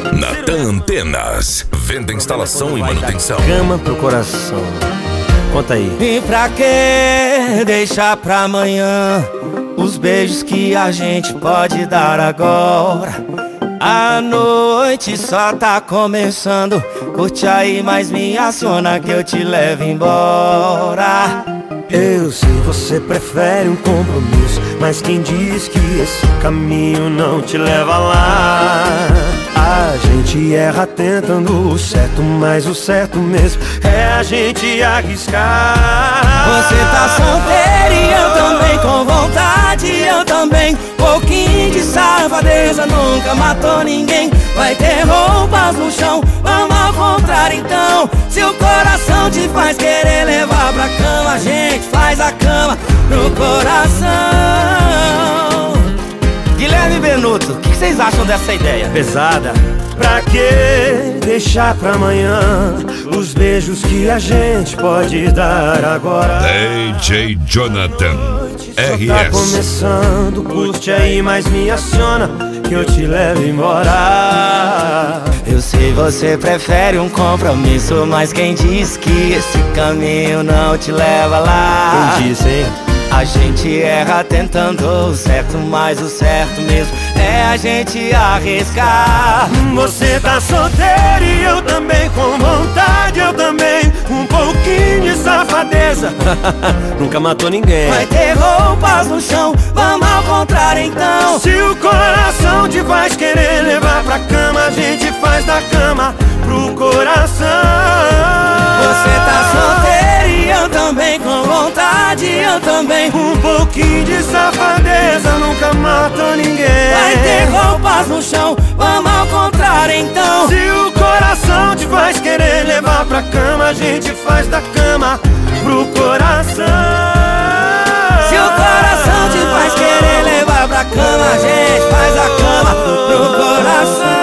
Natan Antenas, venda, instalação e manutenção. Cama pro coração. Conta aí. E pra que deixar pra amanhã os beijos que a gente pode dar agora? A noite só tá começando. Curte aí, mas me aciona que eu te levo embora. Eu sei, você prefere um compromisso, mas quem diz que esse caminho não te leva lá? A gente erra tentando o certo, mas o certo mesmo é a gente arriscar. Você tá solteira e eu também, com vontade eu também. Pouquinho de safadeza nunca matou ninguém. Vai ter roupas no chão, vamos ao contrário então. Se o coração te faz querer levar pra cama, a gente faz a cama pro coração. Guilherme Benuto, o que vocês acham dessa ideia? Pesada. Pra que deixar pra amanhã os beijos que a gente pode dar agora? DJ Jonathan Tá RS. começando, curte aí, mas me aciona que eu te levo embora. Eu sei, você prefere um compromisso, mas quem diz que esse caminho não te leva lá? Quem disse, hein? A gente erra tentando o certo, mas o certo mesmo é a gente arriscar. Você tá solteiro e eu também, com vontade eu também. Um pouquinho de safadeza nunca matou ninguém. Vai ter roupas no chão, vamos ao contrário então. Se o coração te faz querer levar pra cama, a gente faz da cama pro coração. Você tá solteiro e eu também, com vontade eu também. Um pouquinho de safadeza nunca matou ninguém. Vai ter roupas no chão, vamos ao contrário então. Se o coração te faz querer levar pra cama, a gente faz da cama pro coração. Se o coração te faz querer levar pra cama, a gente faz a cama pro coração.